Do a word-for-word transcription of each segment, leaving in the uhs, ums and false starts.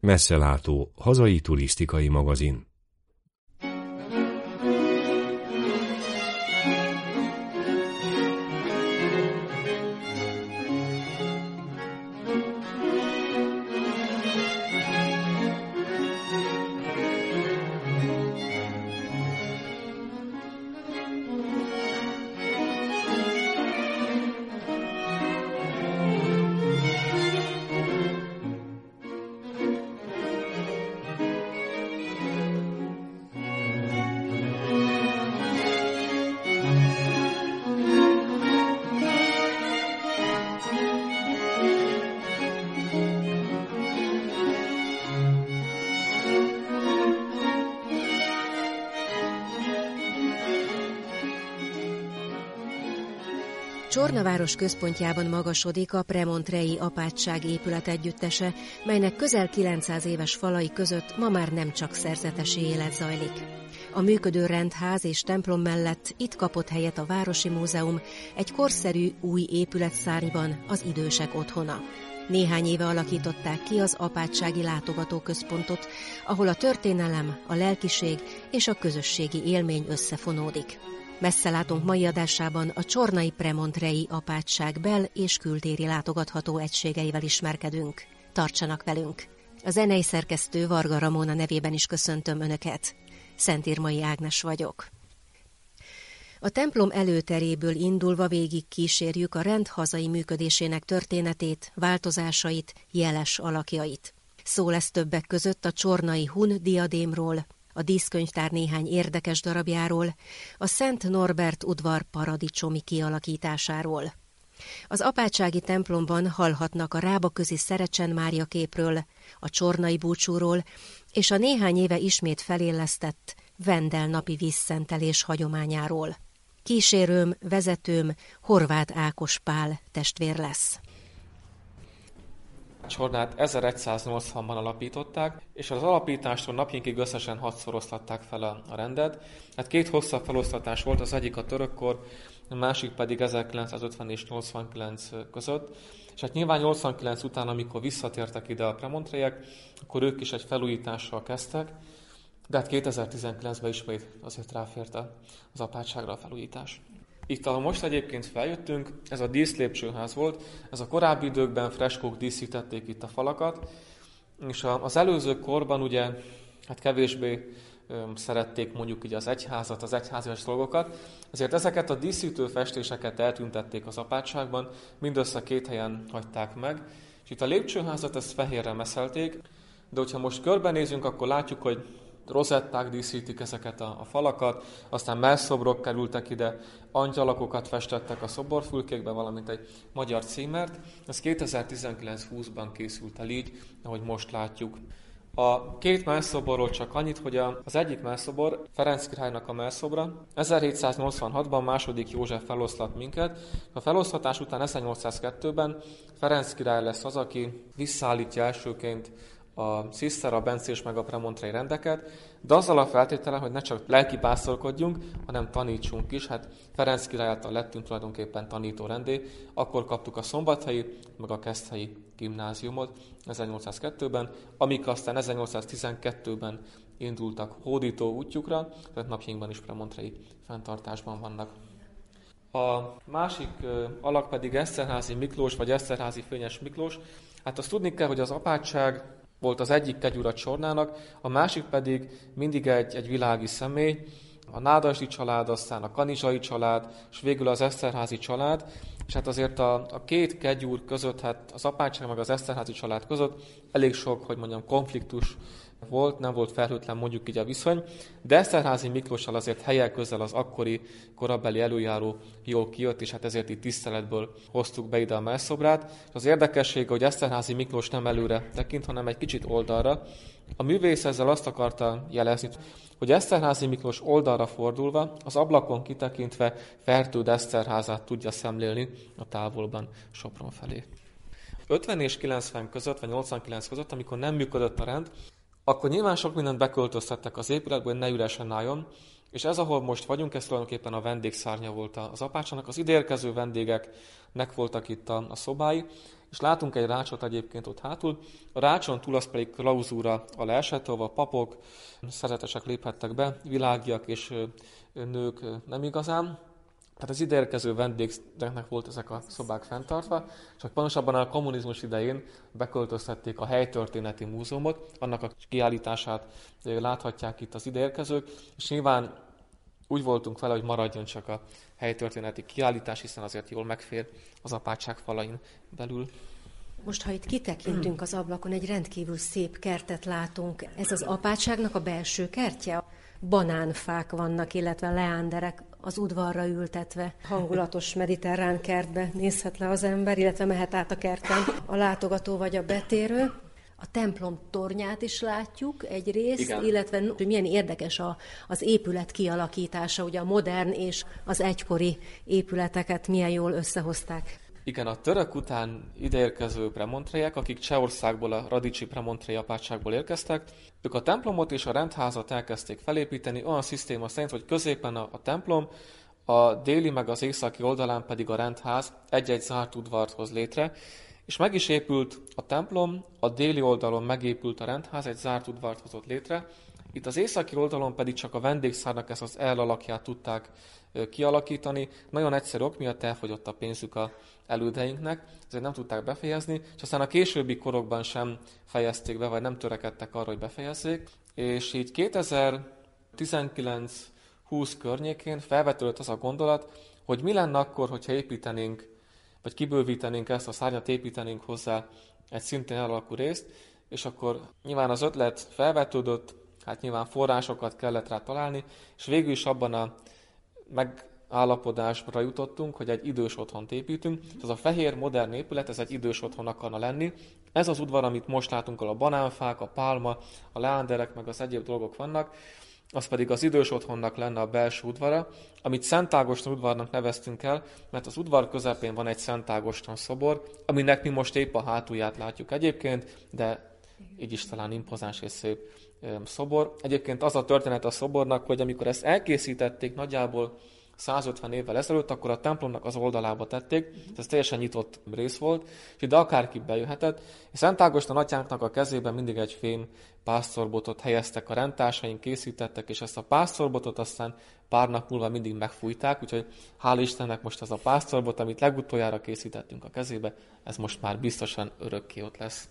Messzelátó, hazai turisztikai magazin. Csorna város központjában magasodik a Premontrei apátság épületegyüttese, melynek közel kilencszáz éves falai között ma már nem csak szerzetesi élet zajlik. A működő rendház és templom mellett itt kapott helyet a Városi Múzeum, egy korszerű új épületszárnyban, az idősek otthona. Néhány éve alakították ki az apátsági látogatóközpontot, ahol a történelem, a lelkiség és a közösségi élmény összefonódik. Messzelátónk mai adásában a csornai Premontrei apátság bel- és kültéri látogatható egységeivel ismerkedünk. Tartsanak velünk! A zenei szerkesztő Varga Ramona nevében is köszöntöm Önöket. Szentírmai Ágnes vagyok. A templom előteréből indulva végig kísérjük a rend hazai működésének történetét, változásait, jeles alakjait. Szó lesz többek között a csornai hun diadémról, a díszkönyvtár néhány érdekes darabjáról, a Szent Norbert udvar paradicsomi kialakításáról. Az apátsági templomban hallhatnak a Rábaközi Szerecsen Mária képről, a csornai búcsúról és a néhány éve ismét felélesztett Vendel napi vízszentelés hagyományáról. Kísérőm, vezetőm Horváth Ákos Pál testvér lesz. A Csornát ezeregyszáznyolcvanban alapították, és az alapítástól napjainkig összesen hatszor oszlatták fel a, a rendet. Hát két hosszabb feloszlatás volt, az egyik a törökkor, a másik pedig ezerkilencszázötven és nyolcvankilenc között. És hát nyilván nyolcvankilenc után, amikor visszatértek ide a premontreiek, akkor ők is egy felújítással kezdtek, de hát kétezer-tizenkilencben ismét azért ráfért az apátságra a felújítás. Itt, ahol most egyébként feljöttünk, ez a díszlépcsőház volt, ez a korábbi időkben freskók díszítették itt a falakat, és az előző korban ugye hát kevésbé öm, szerették mondjuk így az egyházat, az egyházias dolgokat, ezért ezeket a díszítő festéseket eltüntették az apátságban, mindössze két helyen hagyták meg, és itt a lépcsőházat ezt fehérre meszelték, de hogyha most körbenézünk, akkor látjuk, hogy rozetták díszítik ezeket a, a falakat, aztán mellszobrok kerültek ide, angyalakokat festettek a szoborfülkékbe, valamint egy magyar címert. Ez kétezer-tizenkilenc-húszban készült el így, ahogy most látjuk. A két mellszoborról csak annyit, hogy az egyik mellszobor Ferenc királynak a mellszobra. ezerhétszáznyolcvanhatban második József feloszlat minket. A feloszlatás után ezernyolcszázkettőben Ferenc király lesz az, aki visszaállítja elsőként a Ciszter, a bencés meg a premontrei rendeket, de azzal a feltételen, hogy ne csak lelkipásztorkodjunk, hanem tanítsunk is. Hát Ferenc király által lettünk tulajdonképpen tanító rendé, akkor kaptuk a szombathelyi, meg a keszthelyi gimnáziumot ezernyolcszázkettőben, amik aztán ezernyolcszáztizenkettőben indultak hódító útjukra, tehát napjainkban is premontrei fenntartásban vannak. A másik alak pedig Eszterházy Miklós, vagy Eszterházy Fényes Miklós. Hát azt tudni kell, hogy az apátság volt az egyik kegyúr a Csornának, a másik pedig mindig egy, egy világi személy, a Nádasdy család, aztán a Kanizsai család, és végül az Eszterházy család, és hát azért a, a két kegyúr között, hát az apátság meg az Eszterházy család között elég sok, hogy mondjam, konfliktus volt, nem volt felhőtlen mondjuk így a viszony, de Eszterházy Miklóssal azért helyel közel az akkori korabeli előjáró jól kijött, és hát ezért itt tiszteletből hoztuk be ide a mellszobrát. Az érdekessége, hogy Eszterházy Miklós nem előre tekint, hanem egy kicsit oldalra. A művész ezzel azt akarta jelezni, hogy Eszterházy Miklós oldalra fordulva, az ablakon kitekintve Fertőd Eszterházát tudja szemlélni a távolban Sopron felé. ötven és kilencven között, vagy nyolcvankilenc között, amikor nem működött a rend, akkor nyilván sok mindent beköltöztettek az épületbe, hogy ne üresen álljon, És ez, ahol most vagyunk, ez tulajdonképpen a vendégszárnya volt az apácsának. Az ideérkező vendégeknek voltak itt a, a szobái, és látunk egy rácsot egyébként ott hátul. A rácson túl az pedig klauzúra alá esett, ahol a papok, szerzetesek léphettek be, világiak és nők nem igazán. Tehát az ideérkező vendégeknek volt ezek a szobák fenntartva, csak pontosabban a kommunizmus idején beköltöztették a Helytörténeti Múzeumot, annak a kiállítását láthatják itt az ideérkezők, és nyilván úgy voltunk vele, hogy maradjon csak a helytörténeti kiállítás, hiszen azért jól megfér az apátság falain belül. Most, ha itt kitekintünk az ablakon, egy rendkívül szép kertet látunk. Ez az apátságnak a belső kertje? Banánfák vannak, illetve leánderek az udvarra ültetve. Hangulatos mediterrán kertbe nézhet le az ember, illetve mehet át a kerten a látogató vagy a betérő. A templom tornyát is látjuk egyrészt, igen. Illetve hogy milyen érdekes a, az épület kialakítása, ugye a modern és az egykori épületeket milyen jól összehozták. Igen, a török után ideérkező premontrejek, akik Csehországból, a Radicsi premontrei apátságból érkeztek, ők a templomot és a rendházat elkezdték felépíteni olyan szisztéma szerint, hogy középen a, a templom, a déli meg az északi oldalán pedig a rendház egy-egy zárt udvart hoz létre, és meg is épült a templom, a déli oldalon megépült a rendház, egy zárt udvart hozott létre, itt az északi oldalon pedig csak a vendégszárnak ezt az elalakját tudták kialakítani. Nagyon egyszerű ok miatt elfogyott a pénzük a elődeinknek, ezért nem tudták befejezni, és aztán a későbbi korokban sem fejezték be, vagy nem törekedtek arra, hogy befejezzék. És így kétezer-tizenkilenc húsz környékén felvetődött az a gondolat, hogy mi lenne akkor, hogyha építenénk, vagy kibővítenénk ezt a szárnyat, építenénk hozzá egy szintén elalakú részt, és akkor nyilván az ötlet felvetődött, hát nyilván forrásokat kellett rá találni, és végül is abban a megállapodásra jutottunk, hogy egy idős otthont építünk. Ez a fehér, modern épület, ez egy idős otthon akarna lenni. Ez az udvar, amit most látunk, ahol a banánfák, a pálma, a leánderek, meg az egyéb dolgok vannak, az pedig az idős otthonnak lenne a belső udvara, amit Szent Ágoston udvarnak neveztünk el, mert az udvar közepén van egy Szent Ágoston szobor, aminek mi most épp a hátulját látjuk egyébként, de így is talán impozáns és szép szobor. Egyébként az a történet a szobornak, hogy amikor ezt elkészítették nagyjából százötven évvel ezelőtt, akkor a templomnak az oldalába tették, ez teljesen nyitott rész volt, és ide akárki bejöhetett. És Szent Ágoston atyánknak a kezében mindig egy fém pásztorbotot helyeztek, a rendtársaink készítettek, és ezt a pásztorbotot aztán pár nap múlva mindig megfújták, úgyhogy hál' Istennek most ez a pásztorbot, amit legutoljára készítettünk a kezébe, ez most már biztosan örökké ott lesz.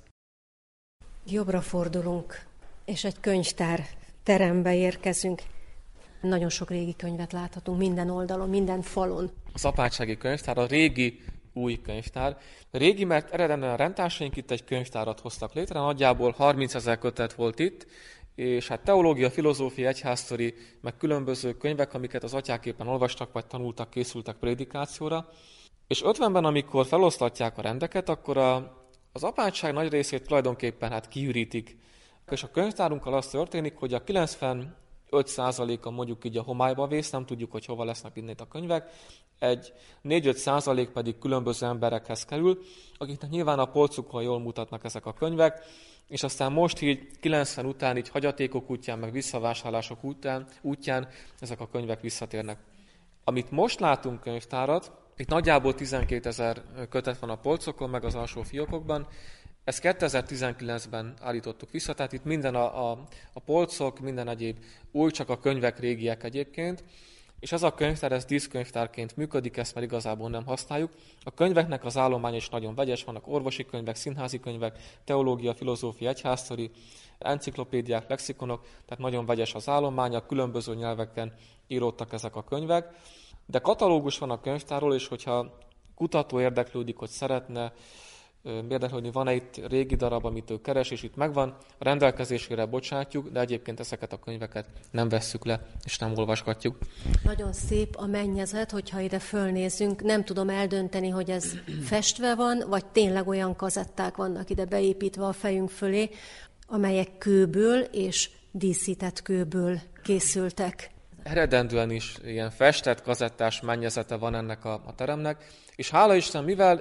Jobbra fordulunk, és egy könyvtár terembe érkezünk. Nagyon sok régi könyvet láthatunk minden oldalon, minden falon. Az apátsági könyvtár a régi új könyvtár. Régi, mert eredetileg a rendtársaink itt egy könyvtárat hoztak létre, nagyjából harmincezer kötet volt itt, és hát teológia, filozófia, egyházsztori, meg különböző könyvek, amiket az atyák éppen olvastak, vagy tanultak, készültek prédikációra. És ötvenben, amikor feloszlatják a rendeket, akkor a, az apátság nagy részét tulajdonképpen hát kiürítik. És a könyvtárunkkal az történik, hogy a kilencvenöt százaléka mondjuk így a homályba vész, nem tudjuk, hogy hova lesznek innét a könyvek, egy négy-öt százalék pedig különböző emberekhez kerül, akiknek nyilván a polcukon jól mutatnak ezek a könyvek, és aztán most így kilencven után, így hagyatékok útján, meg visszavásárlások útján, útján ezek a könyvek visszatérnek. Amit most látunk könyvtárat, itt nagyjából tizenkétezer kötet van a polcokon, meg az alsó fiókokban. Ezt kétezer-tizenkilencben állítottuk vissza, tehát itt minden a, a, a polcok, minden egyéb új, csak a könyvek régiek egyébként. És ez a könyvtár, ez díszkönyvtárként működik, ezt már igazából nem használjuk. A könyveknek az állománya is nagyon vegyes, vannak orvosi könyvek, színházi könyvek, teológia, filozófia, egyházsztori, enciklopédiák, lexikonok, tehát nagyon vegyes az állománya, különböző nyelveken íródtak ezek a könyvek. De katalógus van a könyvtárról, és hogyha kutató érdeklődik, hogy szeretne érdeklődni, van-e itt régi darab, amit ő keres, és itt megvan, a rendelkezésére bocsátjuk, de egyébként ezeket a könyveket nem vesszük le, és nem olvasgatjuk. Nagyon szép a mennyezet, hogyha ide fölnézzünk, nem tudom eldönteni, hogy ez festve van, vagy tényleg olyan kazetták vannak ide beépítve a fejünk fölé, amelyek kőből és díszített kőből készültek. Eredendően is ilyen festett, kazettás mennyezete van ennek a, a teremnek, és hála Isten, mivel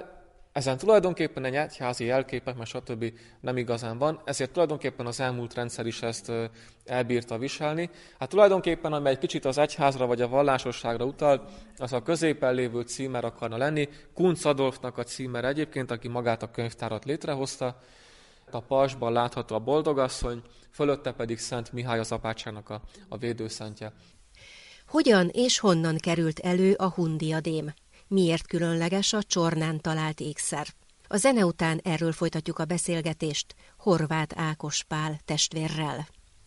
Ezen tulajdonképpen egy egyházi jelképek, mert stb. Nem igazán van, ezért tulajdonképpen az elmúlt rendszer is ezt elbírta viselni. Hát tulajdonképpen, amely egy kicsit az egyházra vagy a vallásosságra utal, az a középen lévő címer akarna lenni. Kuncz Adolfnak a címer egyébként, aki magát a könyvtárat létrehozta. A pajzsban látható a boldogasszony, fölötte pedig Szent Mihály az apátságnak a, a védőszentje. Hogyan és honnan került elő a hun-diadém? Miért különleges a Csornán talált ékszer? A zene után erről folytatjuk a beszélgetést Horváth Ákos Pál testvérrel.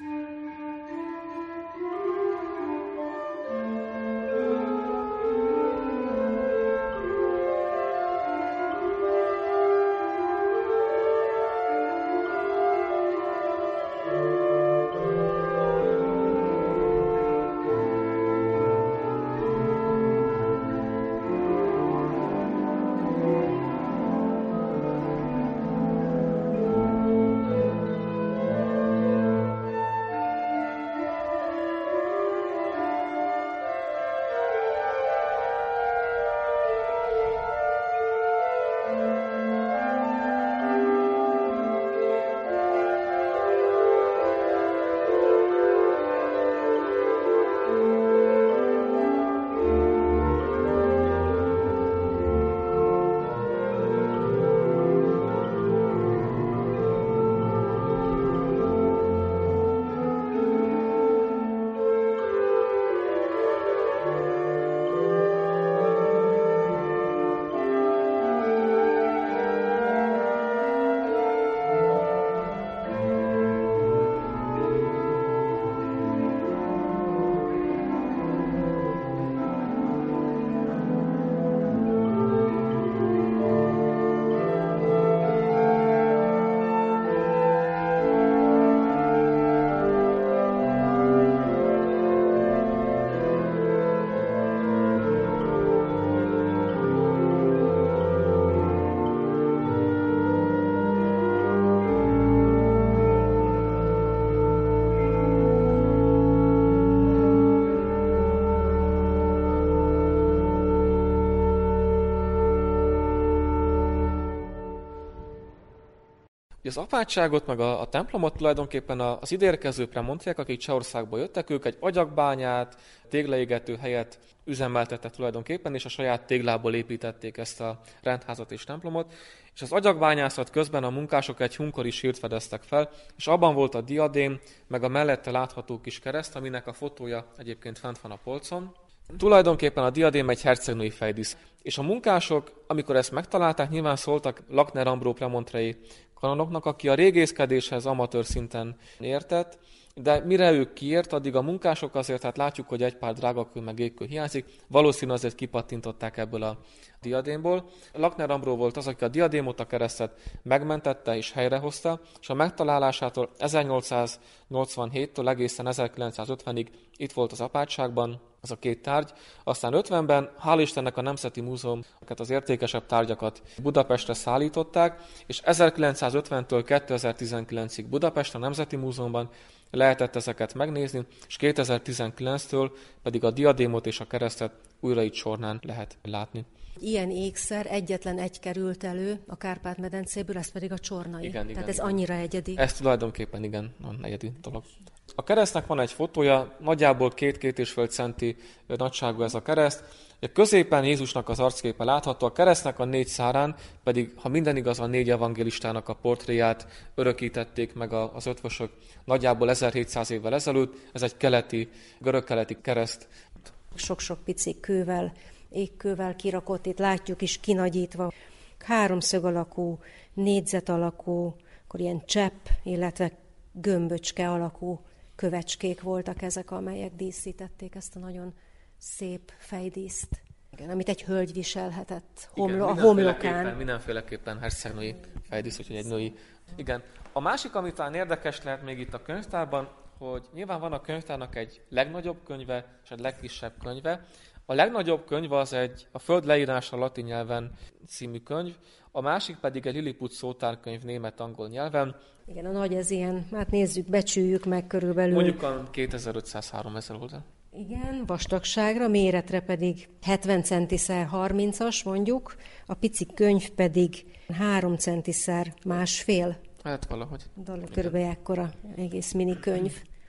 Az apátságot, meg a, a templomot tulajdonképpen az ideérkező premontriák, akik Csehországból jöttek, ők egy agyagbányát, téglaégető helyet üzemeltettek tulajdonképpen, és a saját téglából építették ezt a rendházat és templomot. És az agyagbányászat közben a munkások egy hunkori sírt fedeztek fel, és abban volt a diadém, meg a mellette látható kis kereszt, aminek a fotója egyébként fent van a polcon. Tulajdonképpen a diadém egy hercegnői fejdísz. És a munkások, amikor ezt megtalálták, nyilván szóltak Lakner Ambró premontrei kanonoknak, aki a régészkedéshez amatőr szinten értett, de mire ők kiért, addig a munkások azért, hát látjuk, hogy egy pár drágakő meg égkő hiányzik, valószínűleg azért kipattintották ebből a diadémból. Lakner Ambró volt az, aki a diadémot, a keresztet megmentette és helyrehozta, és a megtalálásától ezernyolcszáznyolcvanhéttől egészen ezerkilencszázötvenig itt volt az apátságban, ez a két tárgy. Aztán ötvenben, hál' Istennek a Nemzeti Múzeum az értékesebb tárgyakat Budapestre szállították, és ezerkilencszázötventől kétezer-tizenkilencig Budapest a Nemzeti Múzeumban lehetett ezeket megnézni, és kétezer-tizenkilenctől pedig a diadémot és a keresztet újra itt Csornán lehet látni. Ilyen ékszer egyetlen egy került elő a Kárpát-medencéből, ez pedig a csornai. Igen, Tehát igen, ez igen. annyira egyedi. Ez tulajdonképpen igen, a egyedi dolog. A keresztnek van egy fotója, nagyjából két-két és fél centi nagyságú ez a kereszt. Középen Jézusnak az arcképe látható, a keresztnek a négy szárán pedig, ha minden igaz, a négy evangélistának a portréját örökítették meg az ötvösök nagyjából ezerhétszáz évvel ezelőtt. Ez egy keleti, görög-keleti kereszt. Sok-sok pici kővel, égkővel kirakott, itt látjuk is kinagyítva. Háromszög alakú, négyzet alakú, akkor ilyen csepp, illetve gömböcske alakú kövecskék voltak ezek, amelyek díszítették ezt a nagyon szép fejdíszt. Igen, amit egy hölgy viselhetett homlo- Igen, a homlokán. Mindenféleképpen hercegnői fejdísz, úgyhogy egy női. Igen. A másik, amit talán érdekes lehet még itt a könyvtárban, hogy nyilván van a könyvtárnak egy legnagyobb könyve és egy legkisebb könyve. A legnagyobb könyv az egy a Föld leírása latin nyelven című könyv, a másik pedig egy Lilliput szótárkönyv német-angol nyelven. Igen, a nagy ez ilyen, hát nézzük, becsüljük meg körülbelül. Mondjuk a kétezer-ötszáz-háromezer oldal. Igen, vastagságra, méretre pedig hetven centiszer harmincas mondjuk, a pici könyv pedig három centiszer másfél. Hát valahogy. Körülbelül ekkora egész mini könyv.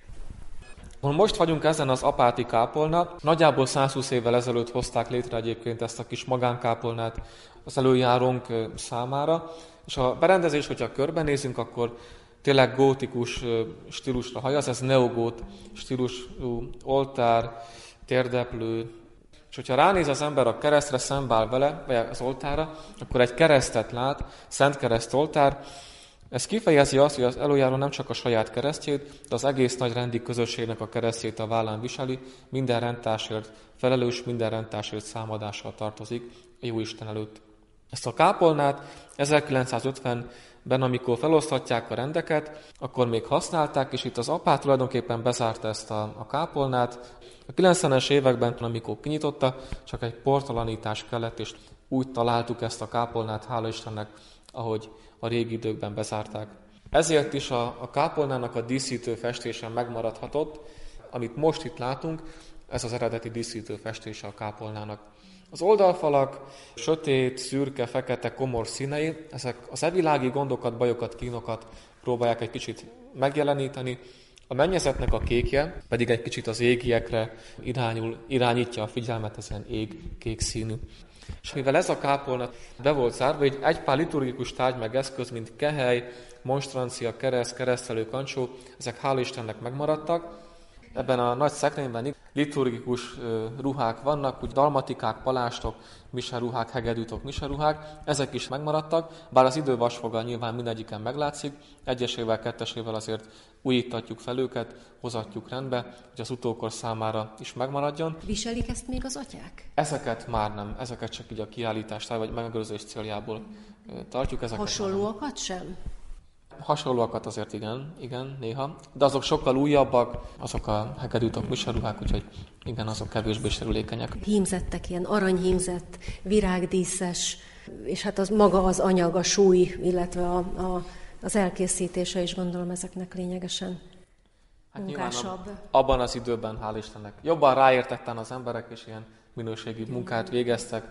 Most vagyunk ezen az apáti kápolna. Nagyjából százhúsz évvel ezelőtt hozták létre egyébként ezt a kis magánkápolnát az előjárónk számára. És a berendezés, hogyha körbenézünk, akkor tényleg gótikus stílusra hajaz, ez neogót stílusú oltár, térdeplő. És hogyha ránéz az ember a keresztre, szembeáll vele, vagy az oltárra, akkor egy keresztet lát, Szent Kereszt oltár. Ez kifejezi azt, hogy az előjáró nem csak a saját keresztjét, de az egész nagy rendi közösségnek a keresztjét a vállán viseli, minden rendtásért felelős, minden rendtásért számadással tartozik a Jóisten előtt. Ezt a kápolnát ezerkilencszázötvenben, amikor feloszthatják a rendeket, akkor még használták, és itt az apát tulajdonképpen bezárta ezt a, a kápolnát. A kilencvenes években, amikor kinyitotta, csak egy portalanítás kellett, és úgy találtuk ezt a kápolnát, hála Istennek, ahogy a régi időkben bezárták. Ezért is a, a kápolnának a díszítő festése megmaradhatott. Amit most itt látunk, ez az eredeti díszítő festése a kápolnának. Az oldalfalak sötét, szürke, fekete, komor színei, ezek az evilági gondokat, bajokat, kínokat próbálják egy kicsit megjeleníteni. A mennyezetnek a kékje pedig egy kicsit az égiekre irányul, irányítja a figyelmet, ezen ég, kék színű. És mivel ez a kápolna be volt zárva, így egy pár liturgikus tárgy meg eszköz, mint kehely, monstrancia, kereszt, keresztelő, kancsó, ezek hál' Istennek megmaradtak. Ebben a nagy szekrényben liturgikus ruhák vannak, úgy dalmatikák, palástok, miseruhák, hegedűtok, miseruhák, ezek is megmaradtak, bár az idő vasfoga nyilván mindegyiken meglátszik, egyesével, kettesével azért újítatjuk fel őket, hozatjuk rendbe, hogy az utókor számára is megmaradjon. Viselik ezt még az atyák? Ezeket már nem, ezeket csak így a kiállítás vagy megőrzés céljából tartjuk. Ezeket hasonlóakat sem? Hasonlóakat azért igen, igen, néha, de azok sokkal újabbak, azok a hegedűtok, miseruhák, úgyhogy igen, azok kevésbé sérülékenyek. Hímzettek, ilyen aranyhímzett, virágdíszes, és hát az maga az anyag, a súly, illetve a, a, az elkészítése is gondolom ezeknek lényegesen hát munkásabb. Abban az időben, hál' Istennek, jobban ráértettem az emberek, és ilyen minőségi munkát végeztek.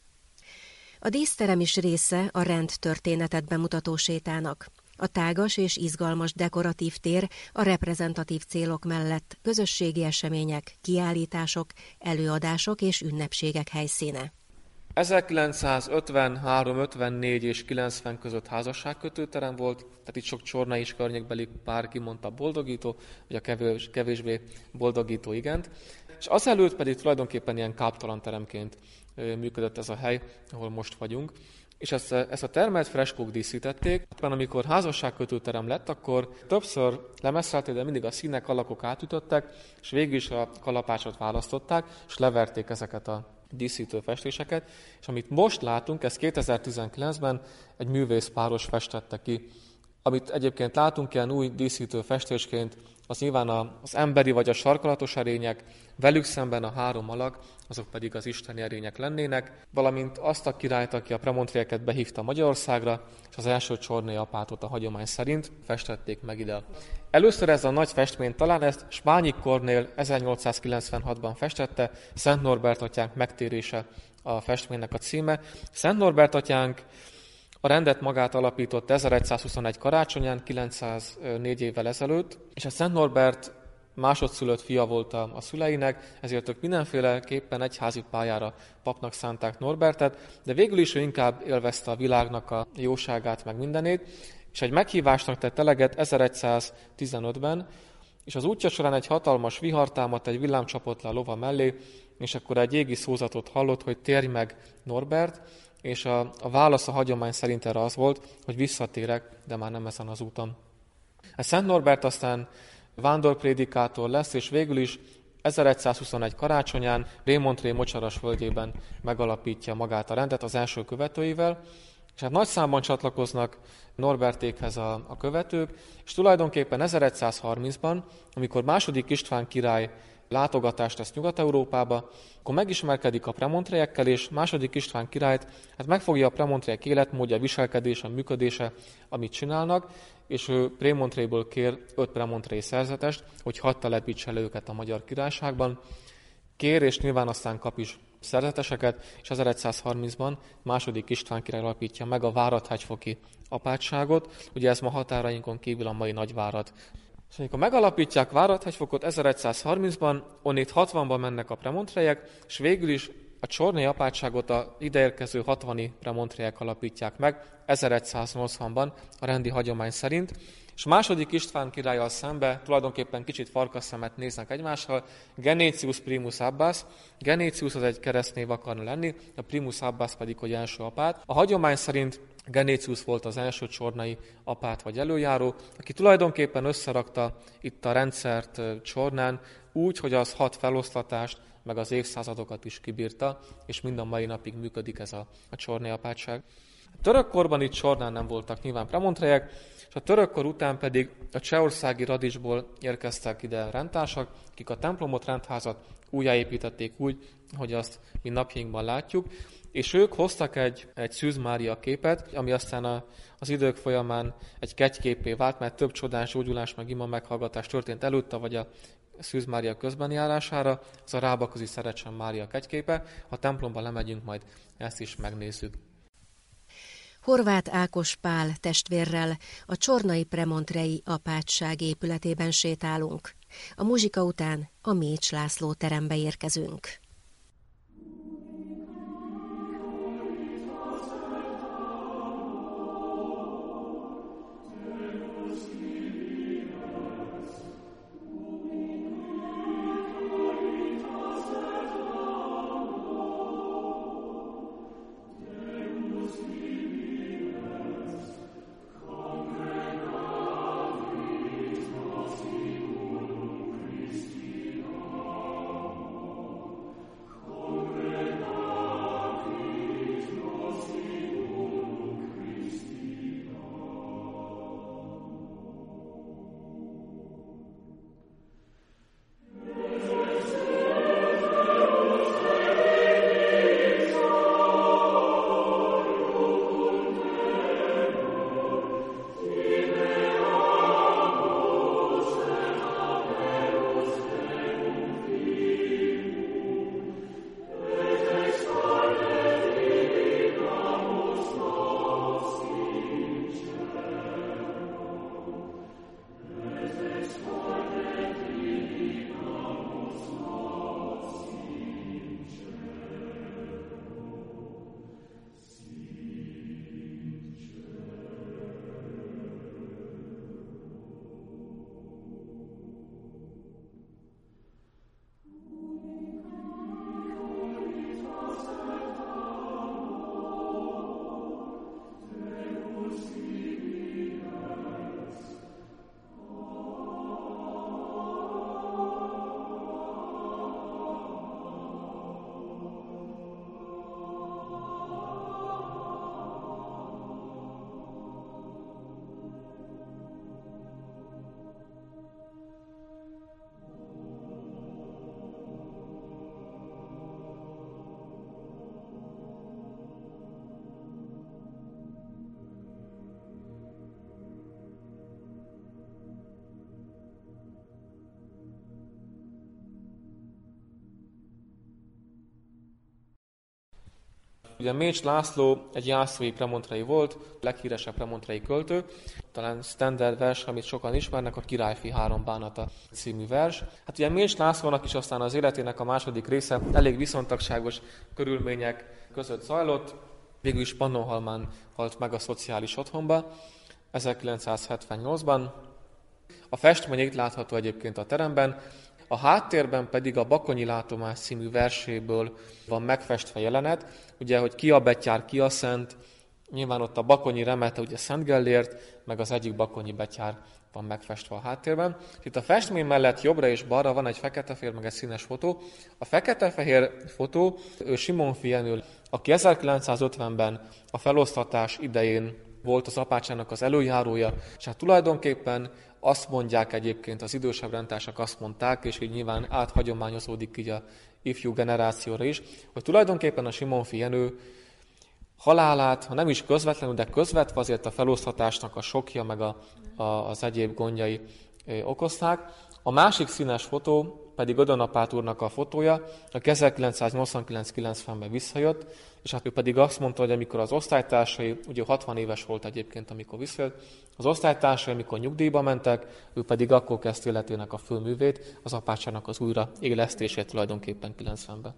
A díszterem is része a rendtörténetet bemutató sétának. A tágas és izgalmas dekoratív tér a reprezentatív célok mellett közösségi események, kiállítások, előadások és ünnepségek helyszíne. ezerkilencszázötvenhárom, ötvennégy és kilencven között házasságkötőterem volt, tehát itt sok csornai és környékbeli pár kimondta boldogító, vagy a kevés, kevésbé boldogító igent. És azelőtt pedig tulajdonképpen ilyen káptalan teremként működött ez a hely, ahol most vagyunk. És ezt, ezt a termet freskók díszítették. Amikor házasságkötőterem lett, akkor többször lemeszrelték, de mindig a színek, alakok átütöttek, és végül is a kalapácsot választották, és leverték ezeket a díszítő festéseket. És amit most látunk, ez kétezer-tizenkilencben egy művészpáros festette ki. Amit egyébként látunk ilyen új díszítő festésként, az nyilván az emberi vagy a sarkalatos erények, velük szemben a három alak, azok pedig az isteni erények lennének, valamint azt a királyt, aki a premontrieket behívta Magyarországra, és az első csornai apátot a hagyomány szerint festették meg ide. Először ez a nagy festmény, talán ezt Spányi Kornél ezernyolcszázkilencvenhatban festette, Szent Norbert atyánk megtérése a festménynek a címe. Szent Norbert atyánk a rendet magát alapított ezeregyszázhuszonegy karácsonyán, kilencszáznégy évvel ezelőtt, és a Szent Norbert másodszülött fia volt a, a szüleinek, ezért ők mindenféleképpen egyházi pályára papnak szánták Norbertet, de végül is ő inkább élvezte a világnak a jóságát, meg mindenét, és egy meghívásnak tett eleget ezeregyszáztizenötben, és az útja során egy hatalmas vihar támadt, egy villám csapott le a lova mellé, és akkor egy égi szózatot hallott, hogy térj meg Norbert, és a, a válasz a hagyomány szerint erre az volt, hogy visszatérek, de már nem ezen az úton. A Szent Norbert aztán vándorprédikátor lesz, és végül is ezeregyszázhuszonegy karácsonyán Rémontré mocsaras völgyében megalapítja magát a rendet az első követőivel, és hát nagy számban csatlakoznak Norbertékhez a, a követők, és tulajdonképpen ezeregyszázharmincban, amikor második István király látogatást tesz Nyugat-Európába, akkor megismerkedik a premontrejekkel, és második István királyt hát megfogja a premontrejek életmódja, viselkedése, működése, amit csinálnak, és ő Prémontrejból kér öt premontrei szerzetest, hogy hadd telepítse le őket a Magyar Királyságban. Kér, és nyilván aztán kap is szerzeteseket, és ezeregyszázharmincban második István király alapítja meg a Várad-hegyfoki apátságot, ugye ez ma határainkon kívül a mai Nagyvárad. És amikor megalapítják Várad-hegyfokot ezeregyszázharmincban, onnét hatvanban mennek a premontrejek, és végül is a csornai apátságot a ideérkező hatvani premontrejek alapítják meg ezeregyszáznyolcvanban a rendi hagyomány szerint, és második István királlyal szembe tulajdonképpen kicsit farkasszemet néznek egymással, Genetius Primus Abbas. Genetius az egy keresztnév akarna lenni, a Primus Abbas pedig, hogy első apát. A hagyomány szerint Genetius volt az első csornai apát vagy előjáró, aki tulajdonképpen összerakta itt a rendszert Csornán úgy, hogy az hat feloszlatást, meg az évszázadokat is kibírta, és mind a mai napig működik ez a, a csornai apátság. A török korban itt Csornán nem voltak nyilván premontrejek, és a török kor után pedig a csehországi Radicsból érkeztek ide rendtársak, akik a templomot, rendházat újjáépítették úgy, hogy azt mi napjainkban látjuk, és ők hoztak egy, egy Szűz Mária képet, ami aztán a, az idők folyamán egy ketyképé vált, mert több csodás gyógyulás meg ima meghallgatás történt előtte, vagy a Szűz Mária közbeni járására, az a Rábaközi Szerecsen Mária kegyképe. Ha a templomba lemegyünk, majd ezt is megnézzük. Horváth Ákos Pál testvérrel a csornai premontrei apátság épületében sétálunk. A muzsika után a Mécs László terembe érkezünk. Ugye Mécs László egy jászói premontrei volt, leghíresebb premontrei költő, talán standard vers, amit sokan ismernek, a Királyfi három bánata című vers. Hát ugye Mécs Lászlónak is aztán az életének a második része elég viszontagságos körülmények között zajlott, végül is Pannonhalmán halt meg a szociális otthonba ezerkilencszázhetvennyolcban. A festmény itt látható egyébként a teremben, a háttérben pedig a Bakonyi látomás című verséből van megfestve jelenet, ugye, hogy ki a betyár, ki a szent, nyilván ott a Bakonyi remete, ugye Szent Gellért, meg az egyik bakonyi betyár van megfestve a háttérben. Itt a festmény mellett jobbra és balra van egy fekete-fehér, meg egy színes fotó. A fekete-fehér fotó ő Simon Fienő, aki ezerkilencszázötvenben a felosztatás idején volt az apátságnak az előjárója, és hát tulajdonképpen azt mondják egyébként, az idősebb rendtársak azt mondták, és így nyilván áthagyományozódik így a ifjú generációra is, hogy tulajdonképpen a Simonfi Jenő halálát, ha nem is közvetlenül, de közvetve azért a felosztatásnak a sokja, meg a, a, az egyéb gondjai ö, okozták. A másik színes fotó pedig Ödön Apát úrnak a fotója, aki ezerkilencszáznyolcvankilenc kilencvenben visszajött, és hát ő pedig azt mondta, hogy amikor az osztálytársai, ugye hatvan éves volt egyébként, amikor visszajött, az osztálytársai, amikor nyugdíjba mentek, ő pedig akkor kezdte életének a főművét, az apátságnak az újra élesztését tulajdonképpen kilencvenben.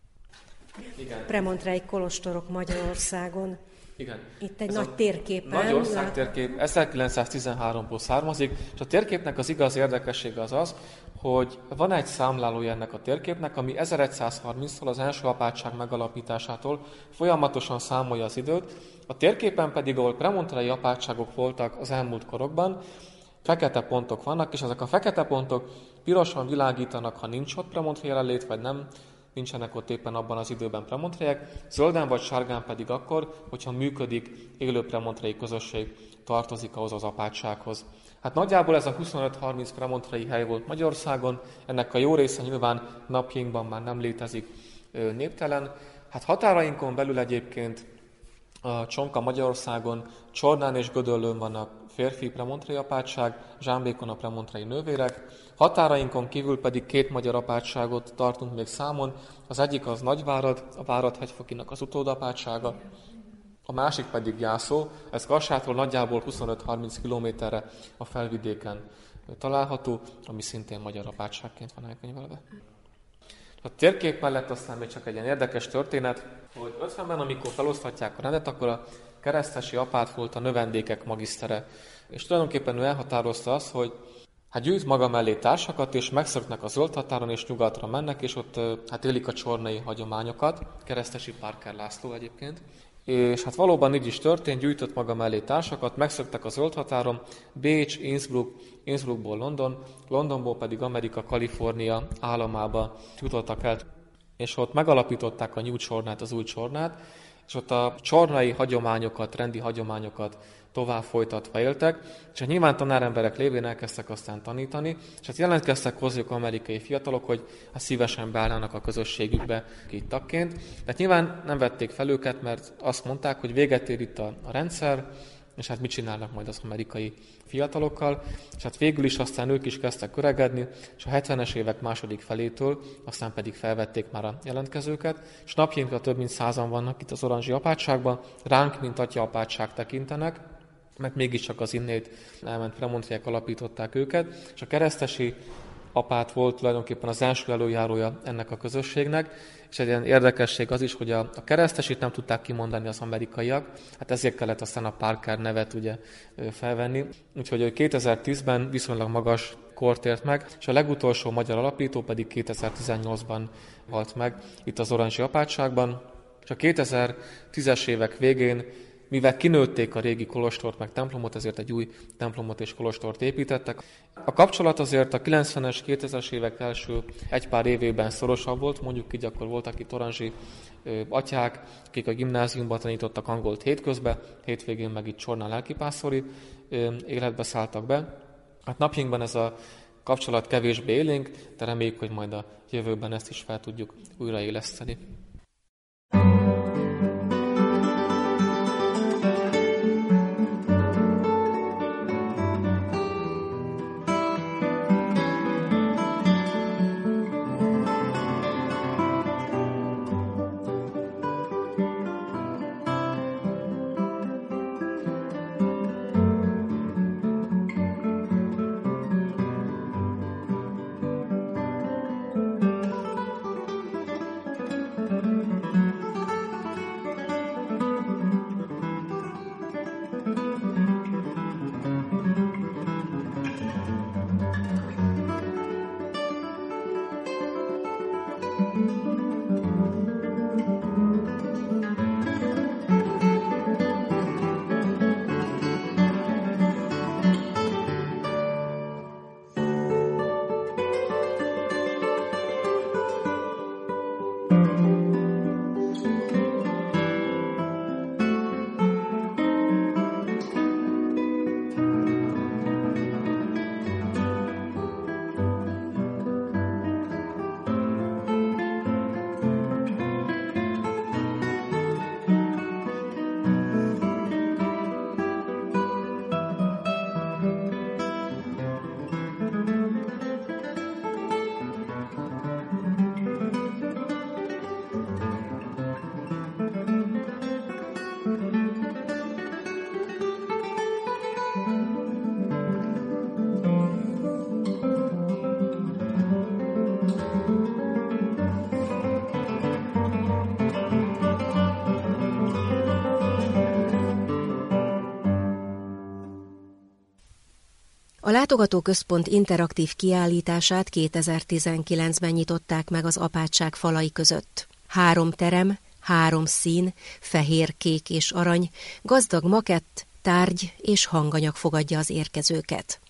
Igen. Premontrei kolostorok Magyarországon. Igen. Itt egy Ez nagy térképen. Nagy országtérkép ezerkilencszáztizenháromból származik, és a térképnek az igaz érdekessége az az, hogy van egy számlálója ennek a térképnek, ami ezeregyszázharminctól, az első apátság megalapításától folyamatosan számolja az időt. A térképen pedig, ahol premontrei apátságok voltak az elmúlt korokban, fekete pontok vannak, és ezek a fekete pontok pirosan világítanak, ha nincs ott premontrei jelenlét, vagy nem, nincsenek ott éppen abban az időben premontreiek, zölden vagy sárgán pedig akkor, hogyha működik, élő premontrei közösség tartozik ahhoz az apátsághoz. Hát nagyjából ez a huszonöt-harminc premontrei hely volt Magyarországon, ennek a jó része nyilván napjainkban már nem létezik néptelen. Hát határainkon belül egyébként a Csonka Magyarországon, Csornán és Gödöllőn van a férfi premontrei apátság, Zsámbékon a premontrei nővérek. Határainkon kívül pedig két magyar apátságot tartunk még számon. Az egyik az Nagyvárad, a Várad-hegyfokinak az utódapátsága, a másik pedig Jászó, ez Kassától nagyjából huszonöt-harminc kilométerre a felvidéken található, ami szintén magyar apátságként van elkönyvelve. A térkép mellett aztán még csak egy ilyen érdekes történet, hogy ötvenben, amikor felosztatják a rendet, akkor a keresztesi apát volt a növendékek magisztere. És tulajdonképpen ő elhatározta azt, hogy hát gyűjt maga mellé társakat, és megszöknek a zöld határon, és nyugatra mennek, és ott hát élik a csornai hagyományokat. Keresztesi Parker László egyébként. És hát valóban így is történt, gyűjtött maga mellé társakat, megszöktek a zöld határon, Bécs, Innsbruck, Innsbruckból London, Londonból pedig Amerika, Kalifornia államába jutottak el, és ott megalapították a New Csornát, az új Csornát, és ott a csornai hagyományokat, rendi hagyományokat tovább folytatva éltek, és hát nyilván tanáremberek lévén elkezdtek aztán tanítani, és hát jelentkeztek hozzájuk amerikai fiatalok, hogy hát szívesen beállnának a közösségükbe így tagként. De nyilván nem vették fel őket, mert azt mondták, hogy véget ér itt a, a rendszer, és hát mit csinálnak majd az amerikai fiatalokkal, és hát végül is aztán ők is kezdtek öregedni, és a hetvenes évek második felétől aztán pedig felvették már a jelentkezőket, és napjainkra több mint százan vannak itt az Oranzsi apátságban, ránk, mint atya apátság tekintenek, mert mégiscsak az innét elment premontriek alapították őket, és a keresztesi apát volt tulajdonképpen az első előjárója ennek a közösségnek, és egy ilyen érdekesség az is, hogy a, a keresztesit nem tudták kimondani az amerikaiak, hát ezért kellett aztán a Parker nevet ugye felvenni, úgyhogy kétezer-tízben viszonylag magas kort ért meg, és a legutolsó magyar alapító pedig kétezer-tizennyolcban halt meg itt az Oranzsi apátságban, és a kétezer-tízes évek végén, mivel kinőtték a régi kolostort meg templomot, ezért egy új templomot és kolostort építettek. A kapcsolat azért a kilencvenes, kétezres évek első egy pár évében szorosabb volt, mondjuk így akkor voltak itt oranzsi ö, atyák, akik a gimnáziumban tanítottak angolt hétközben, hétvégén meg itt Csornán lelkipásztori ö, életbe szálltak be. Hát napjainkban ez a kapcsolat kevésbé élénk, de reméljük, hogy majd a jövőben ezt is fel tudjuk újraéleszteni. A látogatóközpont interaktív kiállítását kétezer-tizenkilencben nyitották meg az apátság falai között. Három terem, három szín, fehér, kék és arany, gazdag makett, tárgy és hanganyag fogadja az érkezőket.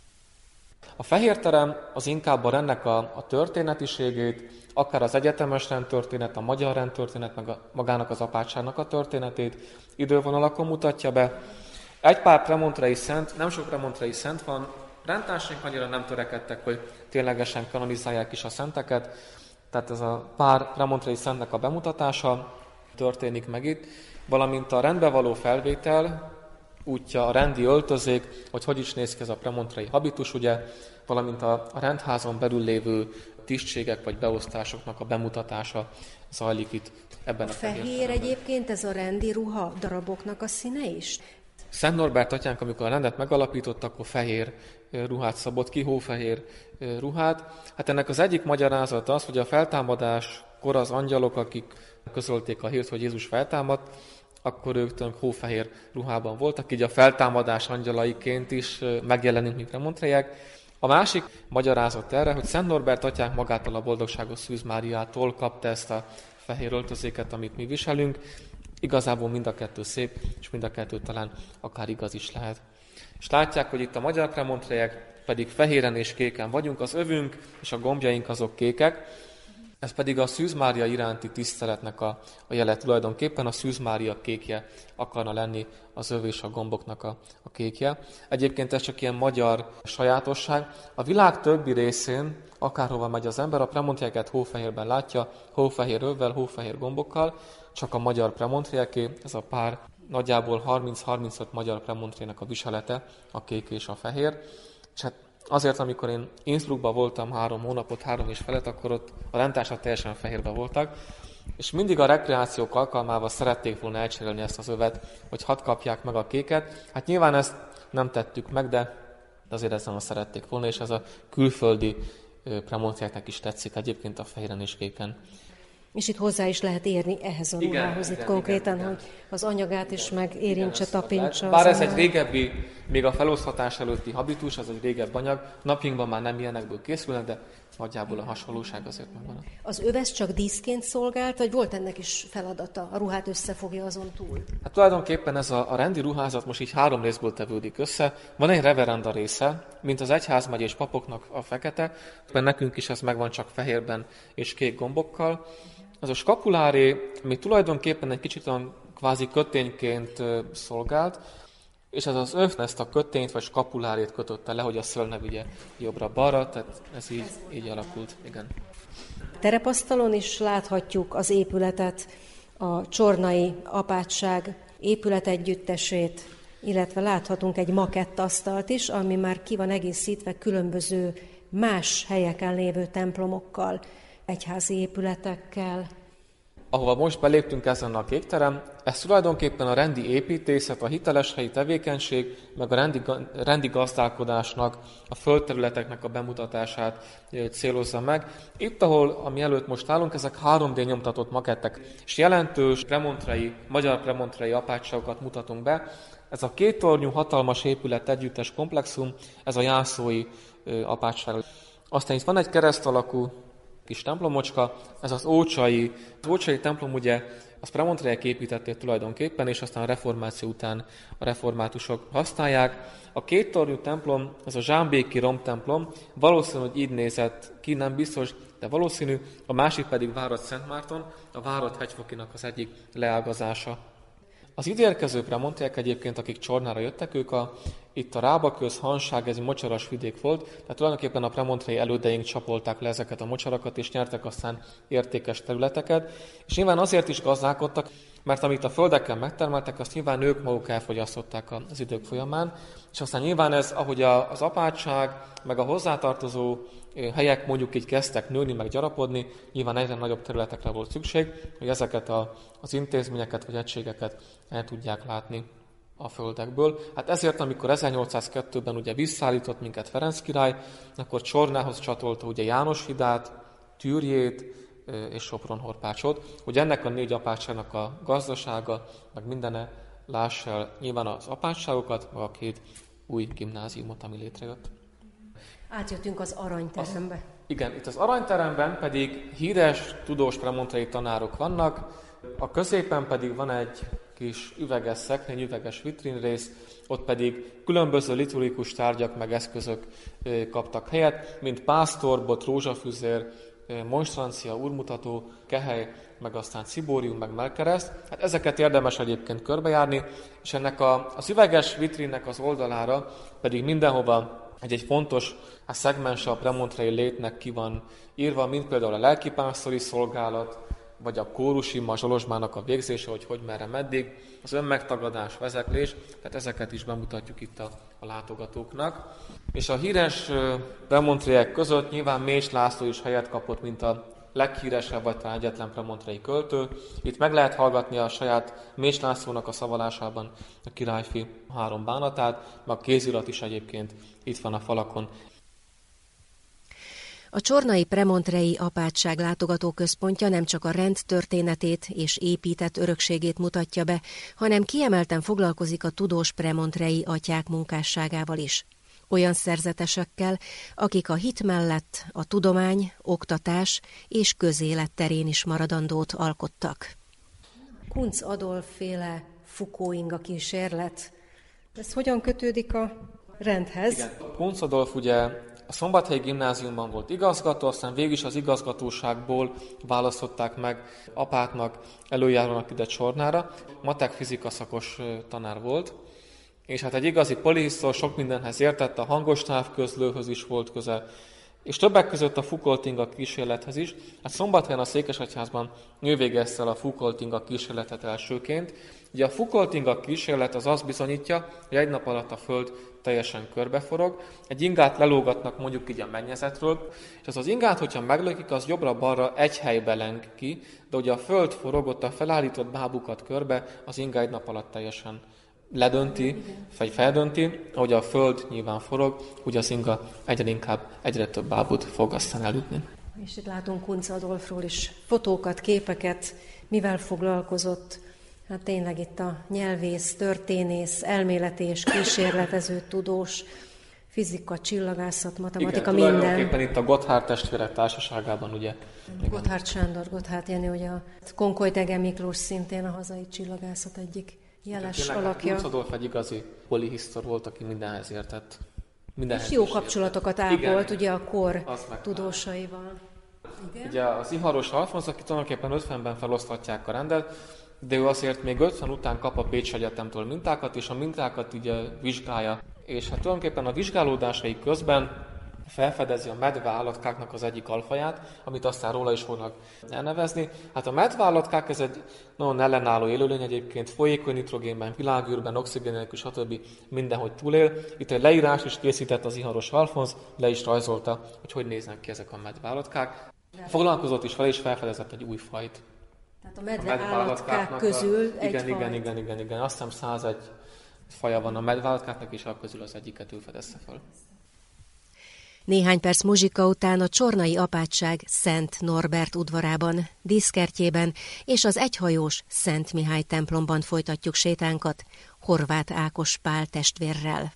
A fehér terem az inkább a rendnek a, a történetiségét, akár az egyetemes rendtörténet, a magyar rendtörténet, meg a, magának az apátságnak a történetét idővonalakon mutatja be. Egy pár premontrei szent, nem sok premontrei szent van, rendtársaink annyira nem törekedtek, hogy ténylegesen kanonizálják is a szenteket, tehát ez a pár premontrei szentnek a bemutatása történik meg itt, valamint a rendbe való felvétel, útja, a rendi öltözék, hogy hogy is néz ki ez a premontrei habitus, ugye, valamint a, a rendházon belül lévő tisztségek vagy beosztásoknak a bemutatása zajlik itt ebben a, a fehér. fehér Egyébként ez a rendi ruha daraboknak a színe is? Szent Norbert atyánk, amikor a rendet megalapított, akkor fehér ruhát szabott ki, hófehér ruhát. Hát ennek az egyik magyarázata az, hogy a feltámadáskor az angyalok, akik közölték a hírt, hogy Jézus feltámadt, akkor ők tőlünk hófehér ruhában voltak, így a feltámadás angyalaiként is megjelenünk mi premontrejek. A másik magyarázat erre, hogy Szent Norbert atyánk magától a boldogságos Szűz Máriától kapta ezt a fehér öltözéket, amit mi viselünk. Igazából mind a kettő szép, és mind a kettő talán akár igaz is lehet. És látják, hogy itt a magyar premontrejek pedig fehéren és kéken vagyunk, az övünk és a gombjaink azok kékek, ez pedig a Szűz Mária iránti tiszteletnek a, a jele tulajdonképpen, a Szűz Mária kékje akarna lenni az öv és a gomboknak a, a kékje. Egyébként ez csak ilyen magyar sajátosság. A világ többi részén, akárhova megy az ember, a premontrieket hófehérben látja, hófehér övvel, hófehér gombokkal, csak a magyar premontrieké, ez a pár nagyjából harminc-harmincöt magyar premontrének a viselete, a kék és a fehér. És hát azért, amikor én Innsbruckban voltam három hónapot, három és felet, akkor ott a rendtársak teljesen fehérben voltak, és mindig a rekreációk alkalmával szerették volna elcserélni ezt az övet, hogy hadd kapják meg a kéket. Hát nyilván ezt nem tettük meg, de azért ezt nem szerették volna, és ez a külföldi premontriáknak is tetszik egyébként a fehéren és kéken. És itt hozzá is lehet érni ehhez a ruhához, itt konkrétan, igen, hogy az anyagát is megérintse, tapintsa. Bár ez egy régebbi, még a feloszthatás előtti habitus, ez egy régebb anyag, napjunkban már nem ilyenekből készülnek, de nagyjából a hasonlóság azért megvan. Az öves csak díszként szolgált, vagy volt ennek is feladata? A ruhát összefogja azon túl? Hát tulajdonképpen ez a, a rendi ruházat most így három részből tevődik össze. Van egy reverenda része, mint az egyházmegyés papoknak a fekete, mert nekünk is ez megvan csak fehérben és kék gombokkal. Az a skapuláré, ami tulajdonképpen egy kicsit olyan kvázi kötényként szolgált, és ez az öv ezt a kötényt vagy skapulárét kötötte le, hogy a szöl ne vigye jobbra-balra, tehát ez így, így alakult, igen. Terepasztalon is láthatjuk az épületet, a csornai apátság épületegyüttesét, illetve láthatunk egy makettasztalt is, ami már ki van egészítve különböző más helyeken lévő templomokkal, egyházi épületekkel. Ahova most beléptünk ezen a kékterem, ez tulajdonképpen a rendi építészet, a hiteles helyi tevékenység, meg a rendi, rendi gazdálkodásnak, a földterületeknek a bemutatását célozza meg. Itt, ahol, ami előtt most állunk, ezek három dé nyomtatott makettek, és jelentős premontrei, magyar premontrei apátságokat mutatunk be. Ez a két tornyú hatalmas épület együttes komplexum, ez a jászói apátság. Aztán itt van egy kereszt alakú kis templomocska, ez az ócsai. Az ócsai templom ugye, azt premontrejek építették tulajdonképpen, és aztán a reformáció után a reformátusok használják. A két tornyú templom, ez a zsámbéki romtemplom, valószínű, hogy így nézett ki, nem biztos, de valószínű, a másik pedig Várad Szent Márton, a Várad hegyfokinak az egyik leágazása. Az ideérkező premontriák egyébként, akik Csornára jöttek, ők a, itt a Rábaköz, Hanság, ez egy mocsaras vidék volt, tehát tulajdonképpen a premontrei elődeink csapolták le ezeket a mocsarakat, és nyertek aztán értékes területeket. És nyilván azért is gazdálkodtak, mert amit a földeken megtermeltek, azt nyilván ők maguk elfogyasztották az idők folyamán, és aztán nyilván ez, ahogy az apátság, meg a hozzátartozó helyek mondjuk így kezdtek nőni, meg gyarapodni, nyilván egyre nagyobb területekre volt szükség, hogy ezeket a, az intézményeket vagy egységeket el tudják látni a földekből. Hát ezért, amikor ezernyolcszázkettőben ugye visszaállított minket Ferenc király, akkor Csornához csatolta ugye Jánoshidát, Tűrjét és Sopron-Horpácsot, hogy ennek a négy apátságnak a gazdasága, meg mindene lássa el nyilván az apátságokat, meg a két új gimnáziumot, ami létrejött. Átjöttünk az aranyterembe. Az, igen, itt az aranyteremben pedig híres, tudós premontrei tanárok vannak, a középen pedig van egy kis üveges szekrény, üveges vitrinrész, ott pedig különböző liturgikus tárgyak meg eszközök kaptak helyet, mint pásztorbot, rózsafüzér, monstrancia, úrmutató, kehely, meg aztán cibórium, meg melkereszt. Hát ezeket érdemes egyébként körbejárni, és ennek a, az üveges vitrinnek az oldalára pedig mindenhova egy-egy fontos hát szegmense a premontrei létnek ki van írva, mint például a lelkipásztori szolgálat, vagy a kórusima, a zsolozsmának a végzése, hogy hogy merre meddig, az önmegtagadás, vezeklés, tehát ezeket is bemutatjuk itt a, a látogatóknak. És a híres premontraiek között nyilván Més László is helyet kapott, mint a leghíresebb, vagy talán egyetlen premontrei költő. Itt meg lehet hallgatni a saját Més Lászlónak a szavalásában a királyfi három bánatát, meg a kézirat is egyébként itt van a falakon. A csornai premontrei apátság látogatóközpontja nem csak a rend történetét és épített örökségét mutatja be, hanem kiemelten foglalkozik a tudós premontrei atyák munkásságával is. Olyan szerzetesekkel, akik a hit mellett a tudomány, oktatás és közélet terén is maradandót alkottak. Kuncz Adolf féle Foucault-inga kísérlet. Ez hogyan kötődik a rendhez? Igen. Kuncz Adolf ugye a Szombathelyi Gimnáziumban volt igazgató, aztán végül is az igazgatóságból választották meg apátnak, előjárónak ide Csornára. Matek fizika szakos tanár volt, és hát egy igazi polihisztor, sok mindenhez értett, a hangos távközlőhöz is volt köze, és többek között a Foucault-inga kísérlethez is. Hát Szombathelyen a Székesegyházban ő végezte el a Foucault-inga kísérletet elsőként. Ugye a Foucault-inga kísérlet az azt bizonyítja, hogy egy nap alatt a Föld teljesen körbeforog. Egy ingát lelógatnak mondjuk így a mennyezetről, és az az ingát, hogyha meglökik, az jobbra-balra egy helybe leng ki, de ugye a Föld forogott a felállított bábukat körbe, az inga egy nap alatt teljesen ledönti, vagy feldönti, ahogy a Föld nyilván forog, úgy az inga egyre inkább, egyre több bábut fog aztán elütni. És itt látunk Kuncz Adolfról is fotókat, képeket, mivel foglalkozott. Hát tényleg itt a nyelvész, történész, elméleti és kísérletező tudós, fizika, csillagászat, matematika, igen, minden. Tulajdonképpen itt a Gotthárd testvérek társaságában, ugye? Gotthárd Sándor, Gotthárd Jenő, ugye a Konkoly-Dege Miklós szintén a hazai csillagászat egyik jeles tényleg, alakja. Kuncz Adolf egy igazi polihisztor volt, aki mindenhez értett. Mindenhez és jó kapcsolatokat ápolt, igen, ugye a kor tudósaival. Igen. Ugye az Iharos Alfonz, aki tulajdonképpen ötvenben felosztatják a rendet, de ő azért még ötven után kap a Pécsi Egyetemtől mintákat, és a mintákat ugye vizsgálja. És hát tulajdonképpen a vizsgálódásai közben felfedezi a medveállatkáknak az egyik alfaját, amit aztán róla is fognak elnevezni. Hát a medveállatkák ez egy nagyon ellenálló élőlény egyébként, folyékony nitrogénben, világűrben, oxigén nélkül, stb. Mindenhogy túlél. Itt egy leírás is készített az Iharos Alfonz, le is rajzolta, hogy hogy néznek ki ezek a medveállatkák. Foglalkozott is fel, és felfedezett egy új fajt. Tehát a medveállatkák közül a, egy igen, fajt. Igen, igen, igen, igen. Azt hiszem százegy faja van a medveállatkáknak, és a közül az egyiket ő fedezte fel. Néhány perc muzsika után a csornai apátság Szent Norbert udvarában, díszkertjében és az egyhajós Szent Mihály templomban folytatjuk sétánkat Horváth Ákos Pál testvérrel.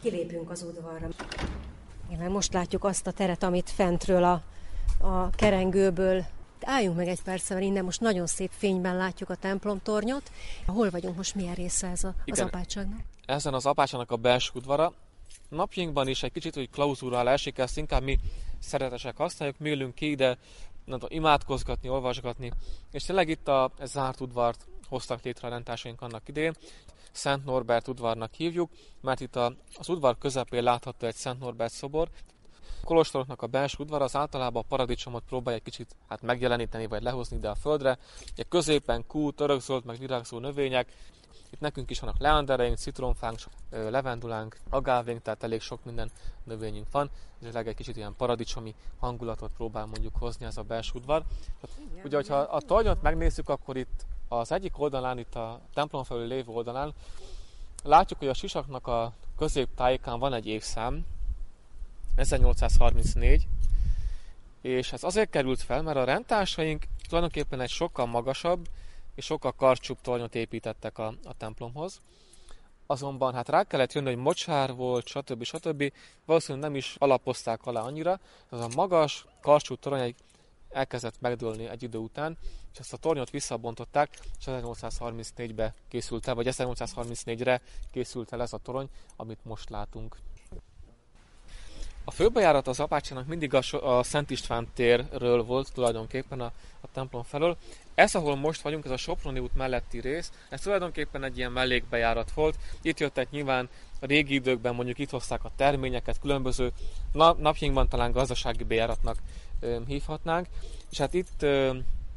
kilépünk az udvarra. Igen, most látjuk azt a teret, amit fentről a, a kerengőből. Álljunk meg egy percre, mert innen most nagyon szép fényben látjuk a templomtornyot. Hol vagyunk most, milyen része ez a, az apátságnak? Ezen az apátságnak a belső udvara. Napjainkban is egy kicsit, hogy klauzúrál esik, ezt inkább mi szeretesek használjuk, mi ülünk ki ide, nem tudom, imádkozgatni, olvasgatni, és tényleg itt a zárt udvart hoztak létre a rendtársaink annak idején. Szent Norbert udvarnak hívjuk, mert itt a, az udvar közepén látható egy Szent Norbert szobor. A kolostoroknak a belső udvar az általában a paradicsomot próbálja egy kicsit hát megjeleníteni vagy lehozni ide a földre. Ugye középen kút, örökzöld, meg virágzó növények. Itt nekünk is vannak leandereink, citromfánk, levendulánk, agávénk, tehát elég sok minden növényünk van. És egy kicsit ilyen paradicsomi hangulatot próbál mondjuk hozni ez a belső udvar. Ugye, hogyha a tornyot megnézzük, akkor itt az egyik oldalán, itt a templom felül lévő oldalán látjuk, hogy a sisaknak a középtájékán van egy évszám, ezernyolcszázharmincnégy, és ez azért került fel, mert a rendtársaink tulajdonképpen egy sokkal magasabb és sokkal karcsúbb tornyot építettek a, a templomhoz. Azonban hát rá kellett jönni, hogy mocsár volt, stb. stb. Valószínűleg nem is alapozták alá annyira. Ez a magas, karcsú torony elkezdett megdőlni egy idő után, és ezt a tornyot visszabontották, és ezernyolcszázharmincnégybe készült el, vagy ezernyolcszázharmincnégyre készült el ez a torony, amit most látunk. A főbejárat az apátságnak mindig a, a Szent István térről volt tulajdonképpen a, a templom felől. Ez, ahol most vagyunk, ez a Soproni út melletti rész, ez tulajdonképpen egy ilyen mellékbejárat volt. Itt jöttek nyilván a régi időkben, mondjuk itt hozták a terményeket, különböző nap, napjainkban talán gazdasági bejáratnak ö, hívhatnánk. És hát itt ö,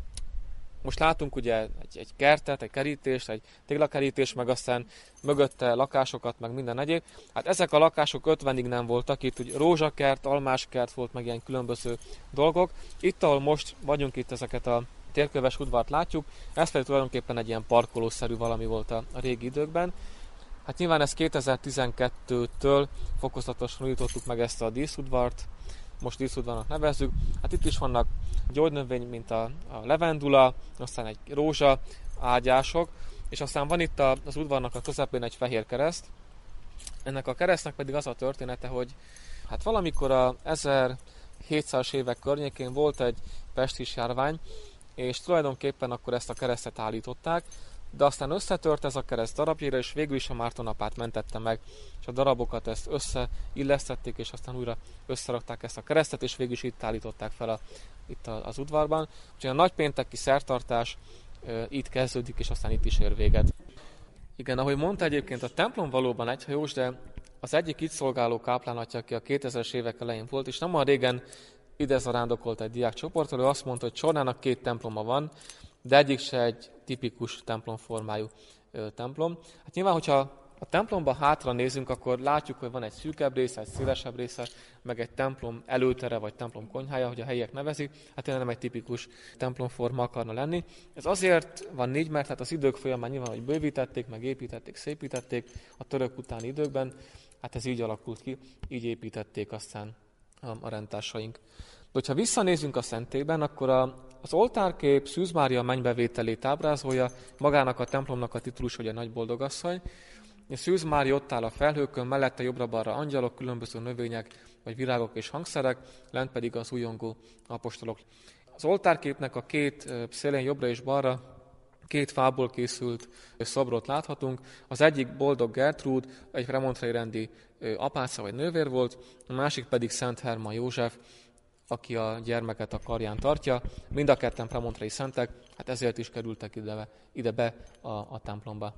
most látunk ugye egy, egy kertet, egy kerítést, egy téglakerítést, meg aztán mögötte lakásokat, meg minden egyéb. Hát ezek a lakások ötvenig nem voltak, itt ugye rózsakert, almáskert volt, meg ilyen különböző dolgok. Itt, ahol most vagyunk, itt ezeket a térköves udvart látjuk, ez pedig tulajdonképpen egy ilyen parkolószerű valami volt a, a régi időkben. Hát nyilván ez kétezer-tizenkettőtől fokozatosan újítottuk meg ezt a díszudvart, most díszudvarnak nevezzük. Hát itt is vannak gyógynövény, mint a, a levendula, aztán egy rózsa ágyások, és aztán van itt a, az udvarnak a közepén egy fehér kereszt. Ennek a keresztnek pedig az a története, hogy hát valamikor a ezerhétszázas évek környékén volt egy pestis járvány, és tulajdonképpen akkor ezt a keresztet állították, de aztán összetört ez a kereszt darabjaira, és végül is a Mártonapát mentette meg, és a darabokat ezt összeillesztették, és aztán újra összerakták ezt a keresztet, és végül is itt állították fel a, itt az udvarban. Úgyhogy a nagypénteki szertartás e, itt kezdődik, és aztán itt is ér véget. Igen, ahogy mondta egyébként, a templom valóban egyhajós, de az egyik itt szolgáló káplánatja, aki a kétezres évek elején volt, és nem olyan régen ide zarándokolt egy diákcsoportról, ő azt mondta, hogy Csornának két temploma van, de egyik se egy tipikus templomformájú ö, templom. Hát nyilván, hogyha a templomba hátra nézünk, akkor látjuk, hogy van egy szűkebb része, egy szélesebb része, meg egy templom előtere, vagy templom konyhája, hogy a helyiek nevezik. Hát tényleg nem egy tipikus templomforma akarna lenni. Ez azért van így, mert hát az idők folyamán nyilván, hogy bővítették, meg építették, szépítették a török utáni időkben, hát ez így alakult ki, így építették aztán a, a rendtársaink. De hogyha visszanézünk a szentélyben, akkor a, az oltárkép Szűz Mária mennybevételét ábrázolja, magának a templomnak a titulus, hogy a nagy boldogasszony. Szűz Mária ott áll a felhőkön, mellette jobbra-balra angyalok, különböző növények, vagy virágok és hangszerek, lent pedig az újongó apostolok. Az oltárképnek a két szélén jobbra és balra két fából készült szobrot láthatunk. Az egyik Boldog Gertrúd, egy premontrei rendi apáca vagy nővér volt, a másik pedig Szent Herman József, aki a gyermeket a karján tartja. Mind a ketten premontrei szentek, hát ezért is kerültek ide, ide be a, a templomba.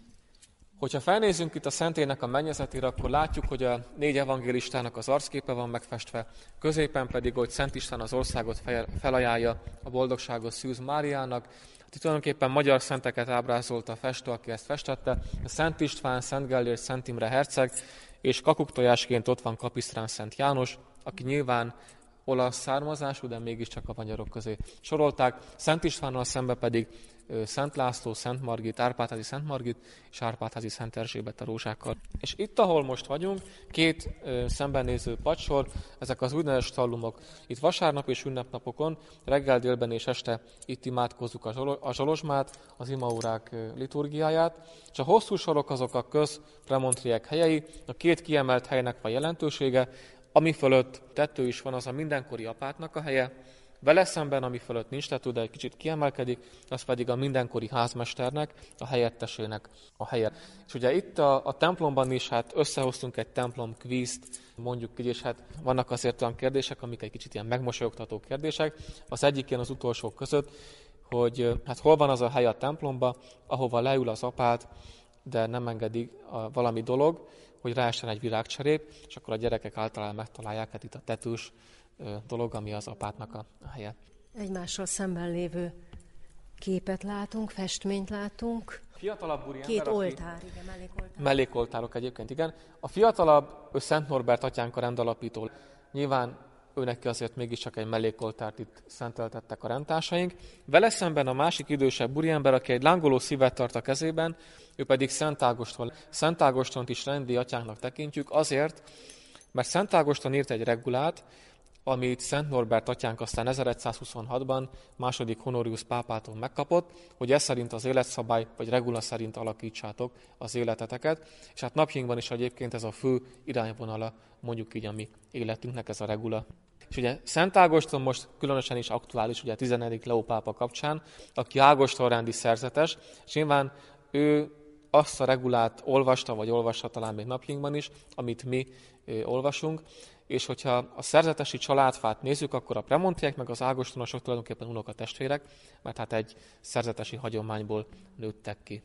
Hogyha felnézünk itt a szentélynek a mennyezetére, akkor látjuk, hogy a négy evangélistának az arcképe van megfestve, középen pedig, hogy Szent István az országot felajánlja a boldogságos Szűz Máriának. Hát itt tulajdonképpen magyar szenteket ábrázolta a festő, aki ezt festette. Szent István, Szent Gellért, Szent Imre herceg, és kakuktojásként ott van Kapisztrán Szent János, aki nyilván olasz származású, de mégiscsak a magyarok közé sorolták. Szent Istvánnal szembe pedig Szent László, Szent Margit, Árpádházi Szent Margit és Árpádházi Szent Erzsébet a rózsákkal. És itt, ahol most vagyunk, két ö, szembenéző padssor, ezek az úgynevezett stallumok. Itt vasárnap és ünnepnapokon, reggel, délben és este itt imádkozzuk a, zsolo- a zsolozsmát, az imaórák ö, liturgiáját, és a hosszú sorok azok a közpremontriek helyei, a két kiemelt helynek van jelentősége, ami fölött tető is van, az a mindenkori apátnak a helye, vele szemben, ami fölött nincs tető, de egy kicsit kiemelkedik, az pedig a mindenkori házmesternek, a helyettesének a helye. És ugye itt a, a templomban is hát összehoztunk egy templom kvízt, mondjuk így, és hát vannak azért olyan kérdések, amik egy kicsit ilyen megmosolyogtató kérdések. Az egyik ilyen az utolsók között, hogy hát hol van az a hely a templomba, ahova leül az apát, de nem engedi a valami dolog, hogy ráessen egy virágcserép, és akkor a gyerekek általában megtalálják, hát itt a tetős dolog, ami az apátnak a helye. Egymással szemben lévő képet látunk, festményt látunk. Fiatalabb úriember, Két oltár, igen, mellékoltár. Mellékoltárok egyébként, igen. A fiatalabb, ő Szent Norbert atyánk a rendalapító. Nyilván ő neki azért mégiscsak egy mellékoltárt itt szenteltettek a rendtársaink. Vele szemben a másik idősebb úriember, aki egy lángoló szívet tart a kezében, ő pedig Szent Ágoston. Szent Ágostont is rendi atyánknak tekintjük azért, mert Szent Ágoston írt egy regulát, amit Szent Norbert atyánk aztán ezeregyszázhuszonhatban második Honorius pápától megkapott, hogy ez szerint az életszabály, vagy regula szerint alakítsátok az életeteket, és hát napjainkban is egyébként ez a fő irányvonala, mondjuk így a mi életünknek, ez a regula. És ugye Szent Ágoston most különösen is aktuális, ugye a tizenedik Leó pápa kapcsán, aki Ágoston-rendi szerzetes, és nyilván ő azt a regulát olvasta, vagy olvassa talán még napjainkban is, amit mi ö, olvasunk, és hogyha a szerzetesi családfát nézzük, akkor a premontriek meg az ágostonosok tulajdonképpen unokatestvérek, mert hát egy szerzetesi hagyományból nőttek ki.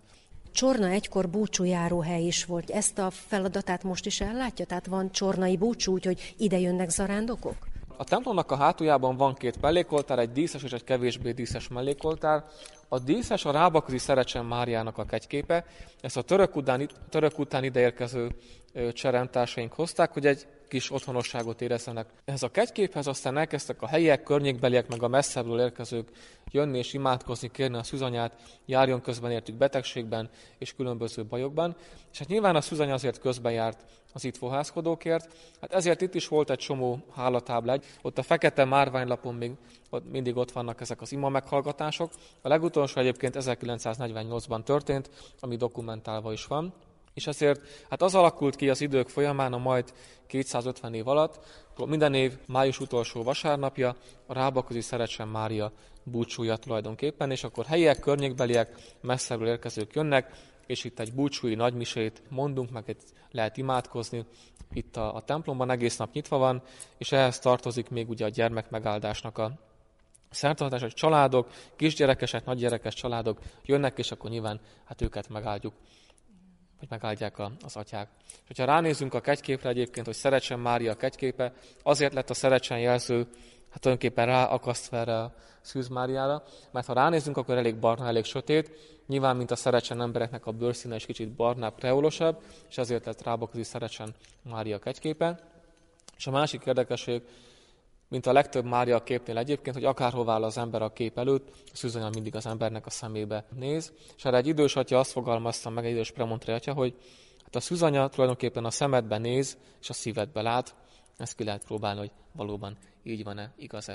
Csorna egykor búcsújáróhely is volt. Ezt a feladatát most is ellátja? Tehát van csornai búcsú, úgyhogy ide jönnek zarándokok? A templomnak a hátuljában van két mellékoltár, egy díszes és egy kevésbé díszes mellékoltár. A díszes a Rábaközi Szerecsen Máriának a kegyképe. Ezt a török után, török után ideérkező cserendtársaink hozták, hogy egy kis otthonosságot érezzenek. Ez a kegyképhez aztán elkezdtek a helyiek, környékbeliek, meg a messzebbről érkezők jönni és imádkozni, kérni a szűzanyát, járjon közben értük betegségben és különböző bajokban. És hát nyilván a szűzanya azért közben járt az itt fohászkodókért. Hát ezért itt is volt egy csomó hálatábla. Ott a fekete márványlapon még ott mindig ott vannak ezek az ima meghallgatások. A legutolsó egyébként ezerkilencszáznegyvennyolcban történt, ami dokumentálva is van. És ezért hát az alakult ki az idők folyamán, a majd kétszázötven év alatt, minden év május utolsó vasárnapja a Rábaközi Szerecsen Mária búcsúja tulajdonképpen, és akkor helyiek, környékbeliek, messzebbről érkezők jönnek, és itt egy búcsúi nagymisét mondunk, meg itt lehet imádkozni. Itt a, a templomban egész nap nyitva van, és ehhez tartozik még ugye a gyermekmegáldásnak a szertartás, hogy családok, kisgyerekesek, nagygyerekes családok jönnek, és akkor nyilván hát őket megáldjuk, hogy megáldják a, az atyák. És hogyha ránézünk a kegyképre egyébként, hogy Szerecsen Mária a kegyképe, azért lett a Szerecsen jelző, hát tulajdonképpen ráakasztva erre a Szűz Máriára, mert ha ránézünk, akkor elég barna, elég sötét, nyilván, mint a Szerecsen embereknek a bőrszíne is kicsit barnább, kreolosabb, és ezért lett Rábaközi Szerecsen Mária kegyképe. És a másik érdekesség, mint a legtöbb Mária képnél egyébként, hogy akárhová áll az ember a kép előtt, a szűzanya mindig az embernek a szemébe néz. És erre egy idős atya azt fogalmazta meg, egy idős premontré atya, hogy hát a szűzanya tulajdonképpen a szemedbe néz, és a szívedbe lát. Ezt ki lehet próbálni, hogy valóban így van-e, igaz-e.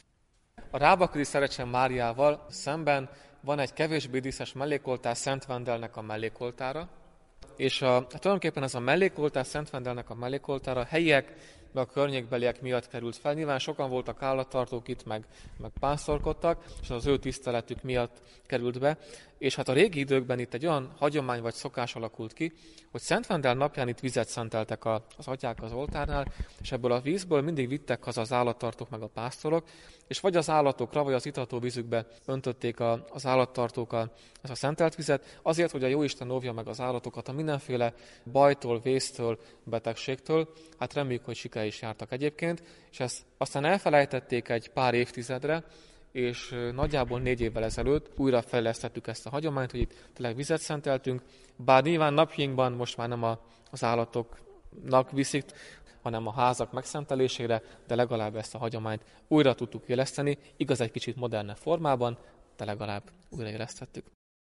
A Rábaközi Szerecsen Máriával szemben van egy kevésbé díszes mellékoltár, Szent Vendelnek a mellékoltára, és a, hát tulajdonképpen ez a mellékoltár, Szent Vendelnek a mellékoltára a helyiek, meg a környékbeliek miatt került fel. Nyilván sokan voltak állattartók itt, meg, meg pásztorkodtak, és az ő tiszteletük miatt került be. És hát a régi időkben itt egy olyan hagyomány vagy szokás alakult ki, hogy Szent Vendel napján itt vizet szenteltek a, az atyák az oltárnál, és ebből a vízből mindig vittek haza az állattartók meg a pásztorok, és vagy az állatokra, vagy az itató vízükbe öntötték a, az állattartók a, ezt a szentelt vizet, azért, hogy a Jóisten óvja meg az állatokat a mindenféle bajtól, vésztől, betegségtől. Hát reméljük, hogy sikere is jártak egyébként, és ezt aztán elfelejtették egy pár évtizedre, és nagyjából négy évvel ezelőtt újra fejlesztettük ezt a hagyományt, hogy itt tényleg vizet szenteltünk, bár nyilván napjainkban most már nem a, az állatoknak viszik, hanem a házak megszentelésére, de legalább ezt a hagyományt újra tudtuk éleszteni, igaz egy kicsit modernebb formában, de legalább újraélesztettük.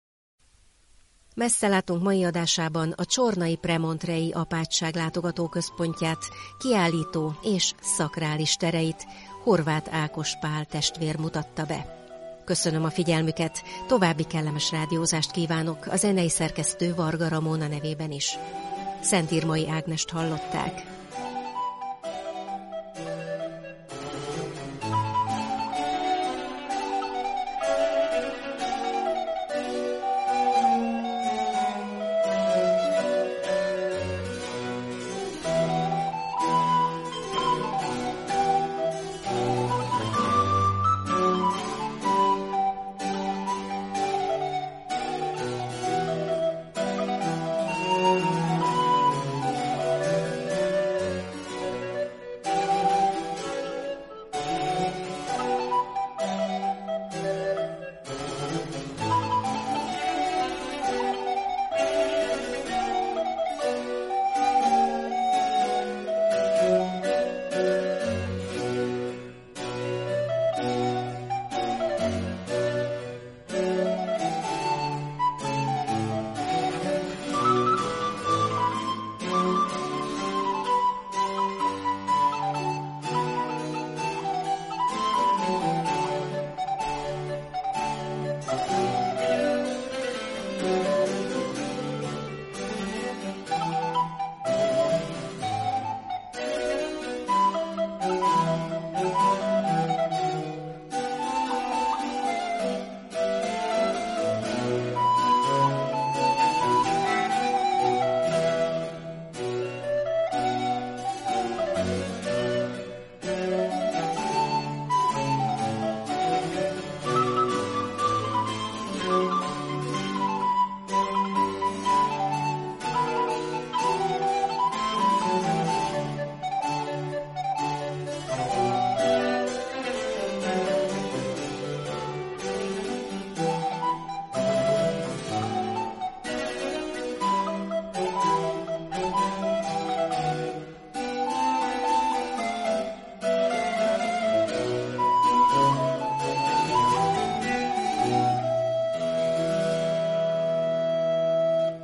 Messzelátunk mai adásában a csornai Premontrei apátság látogatóközpontját, kiállító és szakrális tereit Horváth Ákos Pál testvér mutatta be. Köszönöm a figyelmüket, további kellemes rádiózást kívánok a zenei szerkesztő Varga Ramóna nevében is. Szentírmai Ágnest hallották.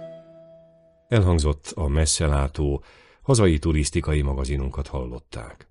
Elhangzott a messzelátó, hazai turisztikai magazinunkat hallották.